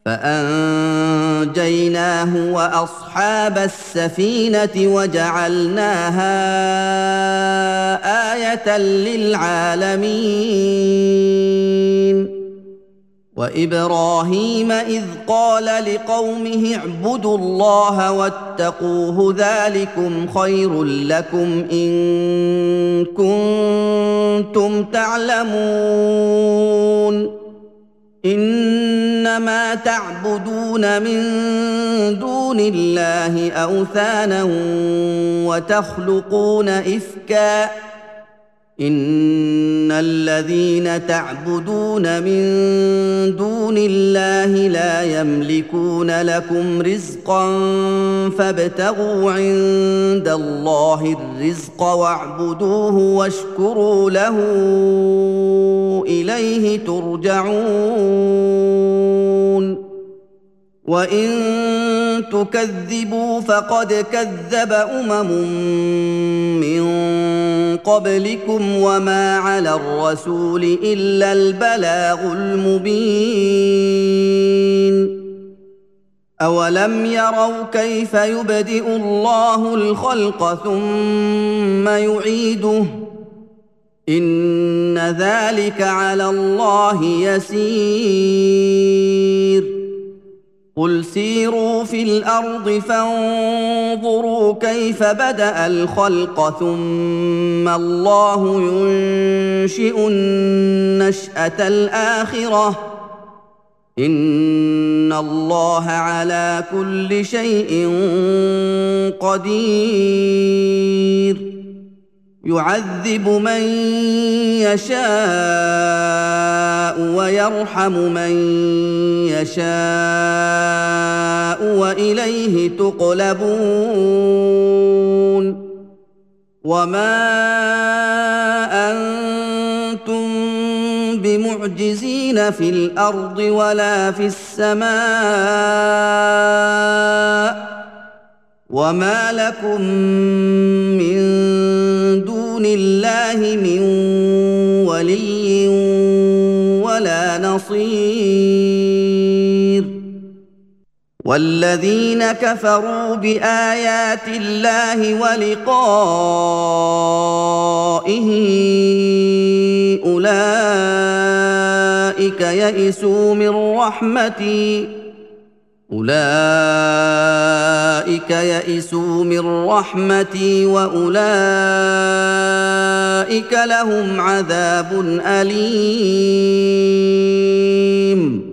فأنجيناه وأصحاب السفينة وجعلناها آية للعالمين وإبراهيم إذ قال لقومه اعبدوا الله واتقوه ذلكم خير لكم إن كنتم تعلمون إنما تعبدون من دون الله أوثانا وتخلقون إفكا إن الذين تعبدون من دون الله لا يملكون لكم رزقا فابتغوا عند الله الرزق واعبدوه واشكروا له إليه ترجعون وإن تكذبوا فقد كذب من قبلكم وما على الرسول إلا البلاغ المبين أولم يروا كيف يبدئ الله الخلق ثم يعيده إن ذلك على الله يسير قل سيروا في الأرض فانظروا كيف بدأ الخلق ثم الله ينشئ النشأة الآخرة إن الله على كل شيء قدير يعذب من يشاء ويرحم من يشاء وإليه تقلبون وما أنتم بمعجزين في الأرض ولا في السماء وما لكم من دون الله من ولي ولا نصير والذين كفروا بآيات الله ولقائه أولئك يئسوا من رحمتي وأولئك لهم عذاب أليم